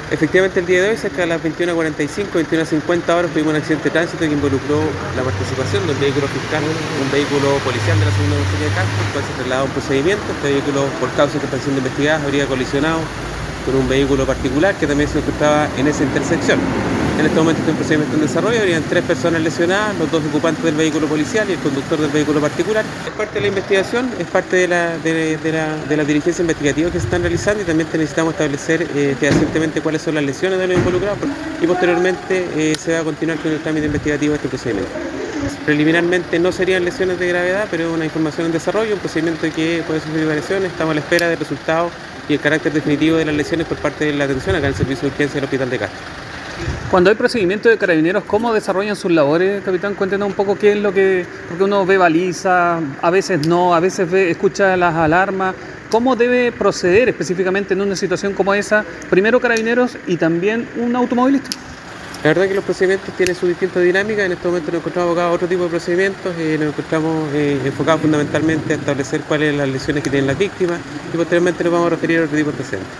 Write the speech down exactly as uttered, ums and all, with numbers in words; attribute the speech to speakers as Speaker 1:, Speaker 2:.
Speaker 1: Efectivamente, el día de hoy, cerca de las veintiuna cuarenta y cinco, veintiuna cincuenta horas, tuvimos un accidente de tránsito que involucró la participación de un vehículo fiscal, un vehículo policial de la segunda comisaría de Castro, el cual se trasladó a un procedimiento. Este vehículo, por causas que están siendo investigadas, habría colisionado con un vehículo particular que también se encontraba en esa intersección. En este momento está un procedimiento en desarrollo, habrían tres personas lesionadas, los dos ocupantes del vehículo policial y el conductor del vehículo particular. Es parte de la investigación, es parte de la, de, de la, de la diligencia investigativa que se están realizando, y también necesitamos establecer eh, fehacientemente cuáles son las lesiones de los involucrados, y posteriormente eh, se va a continuar con el trámite investigativo de este procedimiento. Preliminarmente no serían lesiones de gravedad, pero es una información en desarrollo, un procedimiento que puede sufrir variaciones. Estamos a la espera del resultado y el carácter definitivo de las lesiones por parte de la atención acá en el servicio de urgencia del Hospital de Castro.
Speaker 2: Cuando hay procedimiento de carabineros, ¿cómo desarrollan sus labores, capitán? Cuéntenos un poco qué es lo que... Porque uno ve baliza, a veces no, a veces ve, escucha las alarmas. ¿Cómo debe proceder específicamente en una situación como esa? Primero carabineros y también un automovilista.
Speaker 1: La verdad que los procedimientos tienen su distinta dinámica. En este momento nos encontramos abocados a otro tipo de procedimientos, eh, nos encontramos eh, enfocados fundamentalmente a establecer cuáles son las lesiones que tienen las víctimas, y posteriormente nos vamos a referir a otro tipo de procedimientos.